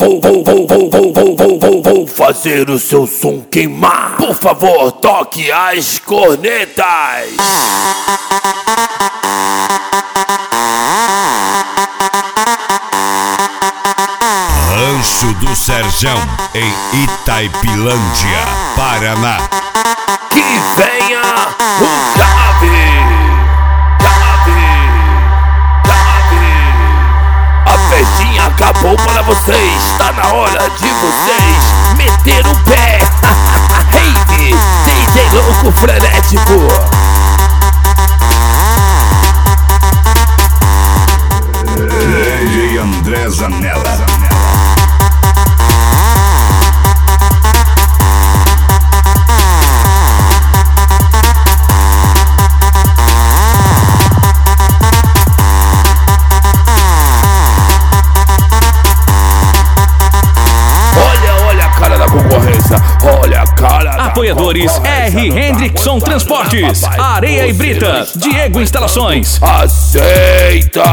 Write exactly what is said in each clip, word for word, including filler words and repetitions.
Vou, vou, vou, vou, vou, vou, vou, vou, vou fazer o seu som queimar. Por favor, toque as cornetas. Rancho do Serjão, em Itaipilândia, Paraná. Que venha o Gabi, Gabi, Gabi. A festinha acabou para vocês. Tá na hora de vocês meter o pé. Rave, D J louco frenético. D J André Zanella. Olha a cara. Apoiadores R. Hendrickson Transportes, Areia e Brita, Diego Instalações. Aceita!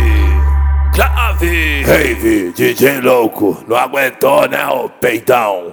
Rave, D J louco, não aguentou né, ô peidão?